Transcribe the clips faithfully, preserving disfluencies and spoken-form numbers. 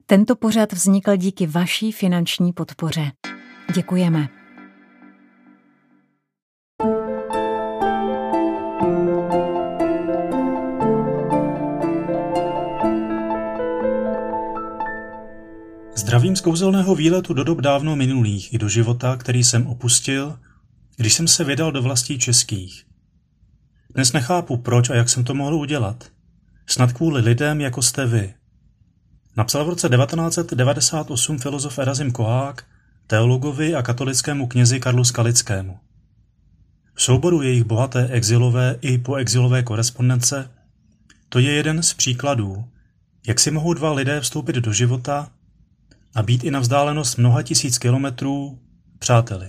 Tento pořad vznikl díky vaší finanční podpoře. Děkujeme. Zdravím z kouzelného výletu do dob dávno minulých i do života, který jsem opustil, když jsem se vydal do vlastí českých. Dnes nechápu, proč a jak jsem to mohl udělat. Snad kvůli lidem, jako jste vy. Napsal v roce devatenáct set devadesát osm filozof Erazim Kohák teologovi a katolickému knězi Karlu Skalickému. V souboru jejich bohaté exilové i poexilové korespondence to je jeden z příkladů, jak si mohou dva lidé vstoupit do života a být i na vzdálenost mnoha tisíc kilometrů přáteli.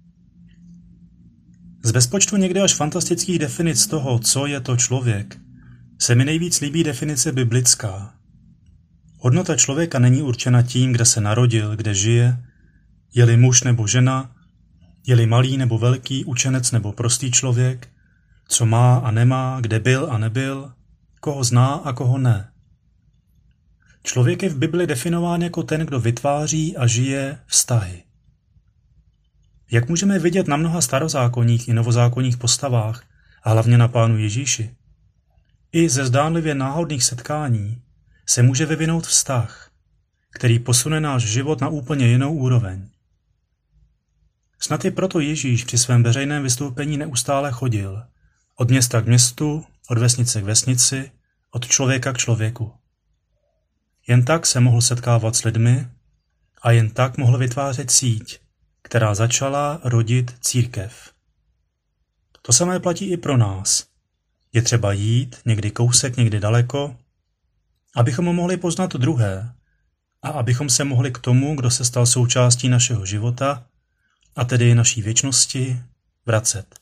Z bezpočtu někdy až fantastických definic toho, co je to člověk, se mi nejvíc líbí definice biblická. Hodnota člověka není určena tím, kde se narodil, kde žije, je-li muž nebo žena, je-li malý nebo velký, učenec nebo prostý člověk, co má a nemá, kde byl a nebyl, koho zná a koho ne. Člověk je v Bibli definován jako ten, kdo vytváří a žije vztahy. Jak můžeme vidět na mnoha starozákonních i novozákonních postavách, a hlavně na Pánu Ježíši, i ze zdánlivě náhodných setkání se může vyvinout vztah, který posune náš život na úplně jinou úroveň. Snad i proto Ježíš při svém veřejném vystoupení neustále chodil, od města k městu, od vesnice k vesnici, od člověka k člověku. Jen tak se mohl setkávat s lidmi a jen tak mohl vytvářet síť, která začala rodit církev. To samé platí i pro nás. Je třeba jít, někdy kousek, někdy daleko, abychom mohli poznat druhé a abychom se mohli k tomu, kdo se stal součástí našeho života, a tedy naší věčnosti, vracet.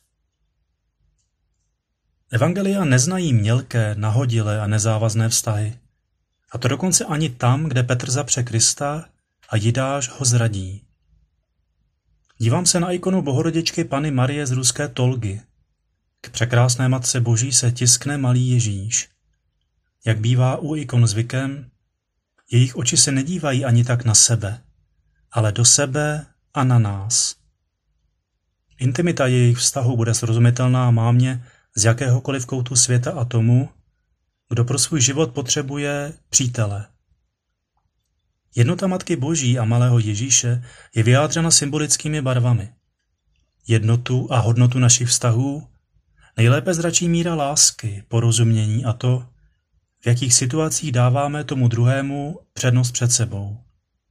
Evangelia neznají mělké, nahodilé a nezávazné vztahy. A to dokonce ani tam, kde Petr zapře Krista a Jidáš ho zradí. Dívám se na ikonu Bohorodičky Panny Marie z ruské Tolgy. K překrásné Matce Boží se tiskne malý Ježíš. Jak bývá u ikon zvykem, jejich oči se nedívají ani tak na sebe, ale do sebe a na nás. Intimita jejich vztahu bude srozumitelná mámě z jakéhokoliv koutu světa a tomu, kdo pro svůj život potřebuje přítele. Jednota Matky Boží a malého Ježíše je vyjádřena symbolickými barvami. Jednotu a hodnotu našich vztahů nejlépe zračí míra lásky, porozumění a to, v jakých situacích dáváme tomu druhému přednost před sebou.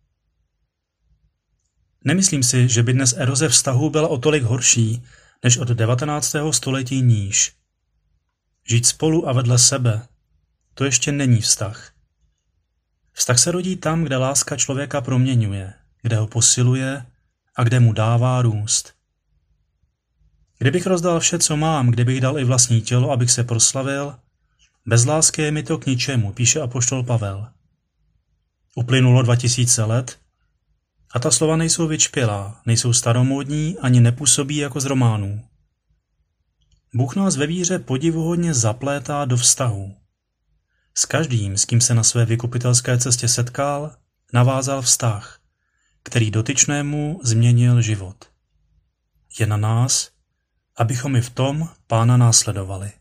Nemyslím si, že by dnes eroze vztahů byla o tolik horší, než od devatenáctého století níž. Žít spolu a vedle sebe, to ještě není vztah. Vztah se rodí tam, kde láska člověka proměňuje, kde ho posiluje a kde mu dává růst. Kdybych rozdal vše, co mám, kdybych dal i vlastní tělo, abych se proslavil, bez lásky je mi to k ničemu, píše apoštol Pavel. Uplynulo dva tisíce let a ta slova nejsou vyčpělá, nejsou staromódní ani nepůsobí jako z románů. Bůh nás ve víře podivuhodně zaplétá do vztahu. S každým, s kým se na své vykupitelské cestě setkal, navázal vztah, který dotyčnému změnil život. Je na nás, abychom i v tom Pána následovali.